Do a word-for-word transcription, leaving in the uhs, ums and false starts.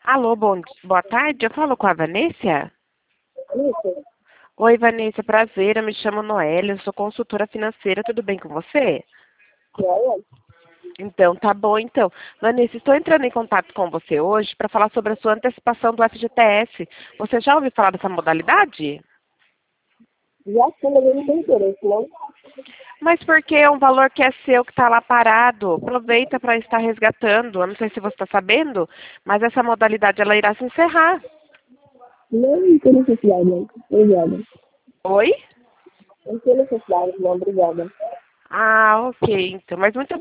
Alô, bom, boa tarde. Eu falo com a Vanessa? Isso, Oi, Vanessa, prazer. Eu me chamo Noélia, eu sou consultora financeira. Tudo bem com você? que é? Então, tá bom. Então, Vanessa, estou entrando em contato com você hoje para falar sobre a sua antecipação do F G T S. Você já ouviu falar dessa modalidade? Já sim, mas eu não tenho interesse, não. Mas porque é um valor que é seu, que está lá parado. Aproveita para estar resgatando. Eu não sei se você está sabendo, mas essa modalidade ela irá se encerrar. Não tem necessidade, não. Obrigada. Oi? Não tem necessidade, não. Obrigada. Ah, ok. Então, mas muito